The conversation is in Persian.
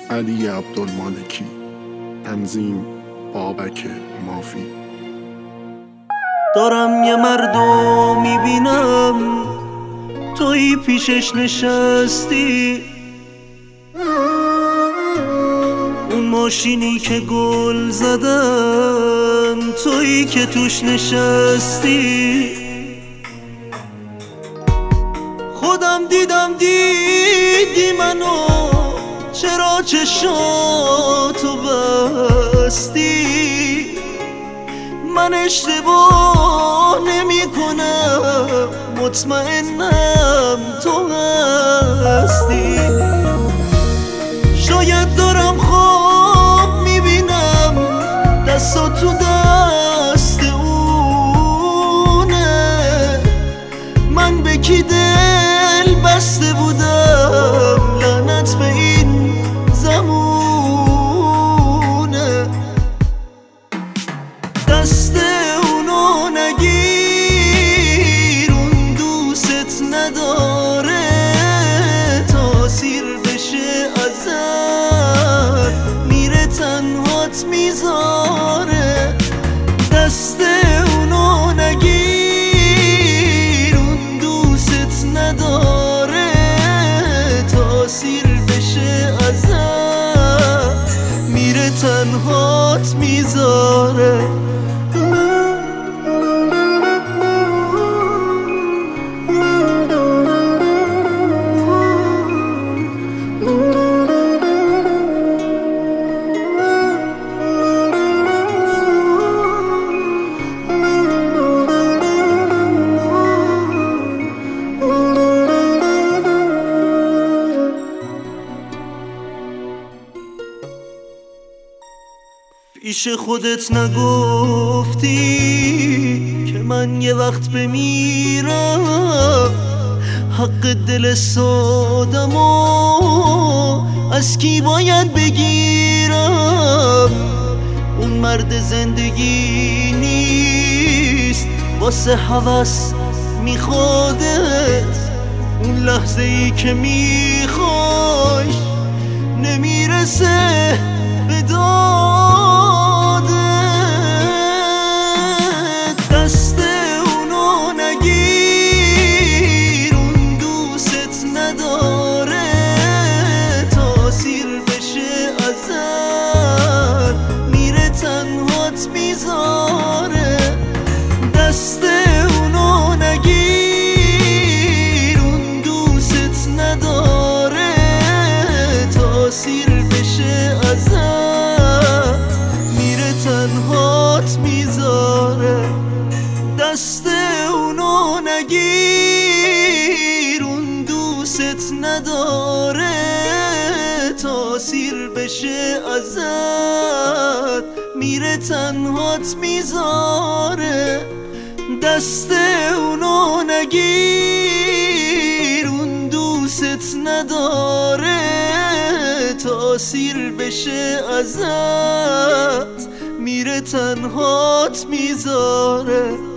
علی عبدالمالکی. تنظیم بابک مافی. دارم یه مردو میبینم توی پیشش نشستی، اون ماشینی که گل زدن توی که توش نشستی. خودم دیدی منو، چرا چشاتو بستی؟ من اشتباه نمی کنم، مطمئنم تو هستی. شاید دارم خواب میبینم دستا تو دست اونه، من به کی دل بسته بودم، لعنت به این زمونه. دست اونو نگیر، اون دوست نداره، تاثیر بشه ازت میره تنهات میذاره. دست اونو نگیر، اون دوست نداره، تاثیر بشه ازت میره تنهات میذاره. پیش خودت نگفتی که من یه وقت بمیرم، حق دل سادمو از کی باید بگیرم؟ اون مرد زندگی نیست، واسه هوس میخوادت، اون لحظه ای که میخوای نمیرسه به دادت. دست اونو نگیر، اون دوست نداره، تاثیر بشه ازت میره تنهات میذاره. دست اونو نگیر، اون دوست نداره، تاثیر بشه ازت میره تنهات میذاره. دست اونو نگیر، اون دوست نداره، تاثیر بشه ازت میره تنهات میذاره. دست اونو نگیر، اون دوست نداره، تاثیر بشه ازت میره تنهات میذاره.